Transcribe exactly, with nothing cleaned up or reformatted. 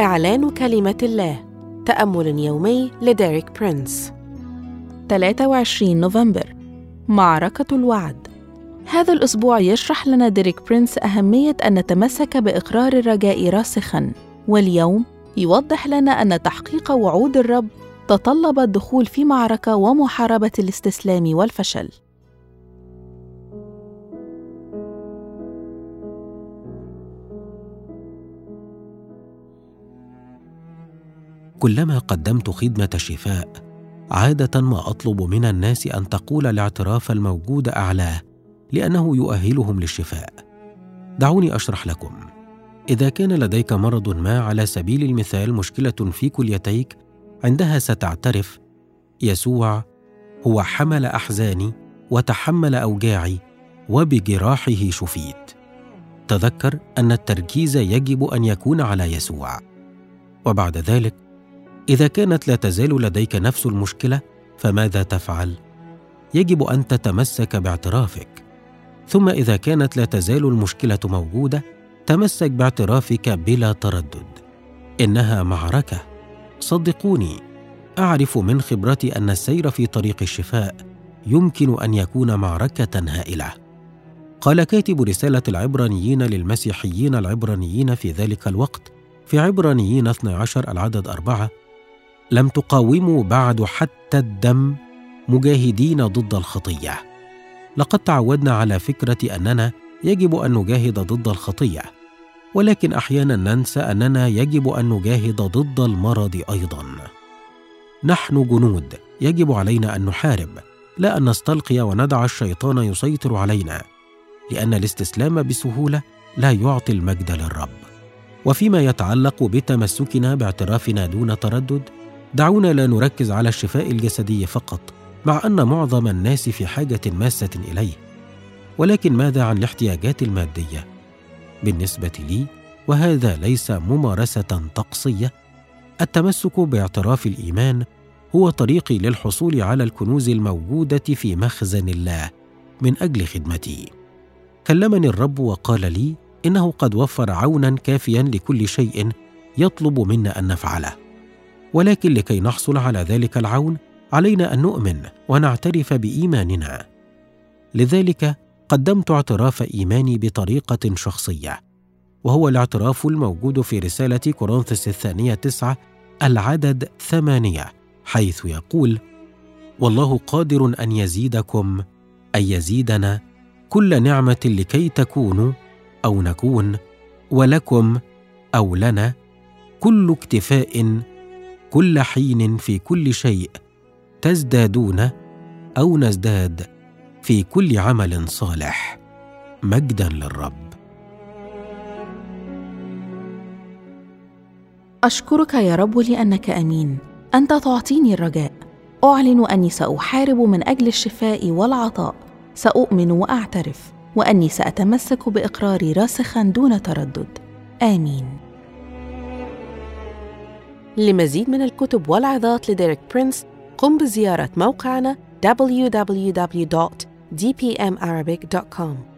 إعلان كلمة الله، تأمل يومي لديريك برينس. ثلاثة وعشرين نوفمبر، معركة الوعد. هذا الأسبوع يشرح لنا ديريك برينس أهمية أن نتمسك بإقرار الرجاء راسخاً، واليوم يوضح لنا أن تحقيق وعود الرب تطلب الدخول في معركة ومحاربة الاستسلام والفشل. كلما قدمت خدمة شفاء، عادة ما أطلب من الناس أن تقول الاعتراف الموجود أعلاه، لأنه يؤهلهم للشفاء. دعوني أشرح لكم. إذا كان لديك مرض ما، على سبيل المثال مشكلة في كليتيك، عندها ستعترف: يسوع هو حمل أحزاني وتحمل أوجاعي وبجراحه شفيت. تذكر أن التركيز يجب أن يكون على يسوع. وبعد ذلك، إذا كانت لا تزال لديك نفس المشكلة، فماذا تفعل؟ يجب أن تتمسك باعترافك. ثم إذا كانت لا تزال المشكلة موجودة، تمسك باعترافك بلا تردد. إنها معركة. صدقوني، أعرف من خبرتي أن السير في طريق الشفاء يمكن أن يكون معركة هائلة. قال كاتب رسالة العبرانيين للمسيحيين العبرانيين في ذلك الوقت في عبرانيين اثني عشر العدد أربعة: لم تقاوموا بعد حتى الدم مجاهدين ضد الخطية. لقد تعودنا على فكرة أننا يجب أن نجاهد ضد الخطية، ولكن أحيانا ننسى أننا يجب أن نجاهد ضد المرض أيضا. نحن جنود، يجب علينا أن نحارب، لا أن نستلقي وندع الشيطان يسيطر علينا، لأن الاستسلام بسهولة لا يعطي المجد للرب. وفيما يتعلق بتمسكنا باعترافنا دون تردد، دعونا لا نركز على الشفاء الجسدي فقط، مع أن معظم الناس في حاجة ماسة إليه، ولكن ماذا عن الاحتياجات المادية؟ بالنسبة لي، وهذا ليس ممارسة طقسية، التمسك باعتراف الإيمان هو طريقي للحصول على الكنوز الموجودة في مخزن الله من أجل خدمتي. كلمني الرب وقال لي إنه قد وفر عونا كافيا لكل شيء يطلب منا أن نفعله، ولكن لكي نحصل على ذلك العون علينا أن نؤمن ونعترف بإيماننا. لذلك قدمت اعتراف إيماني بطريقة شخصية، وهو الاعتراف الموجود في رسالة كورنثوس الثانية تسعة العدد ثمانية، حيث يقول: والله قادر أن يزيدكم، أي يزيدنا كل نعمة لكي تكونوا أو نكون ولكم أو لنا كل اكتفاء كل حين في كل شيء، تزدادون أو نزداد في كل عمل صالح، مجدا للرب. أشكرك يا رب لأنك أمين. أنت تعطيني الرجاء. أعلن أني سأحارب من أجل الشفاء والعطاء. سأؤمن وأعترف، وأني سأتمسك بإقراري راسخاً دون تردد. آمين. لمزيد من الكتب والعظات لديريك برينس، قم بزيارة موقعنا دبليو دبليو دبليو دوت دي بي إم أرابيك دوت كوم.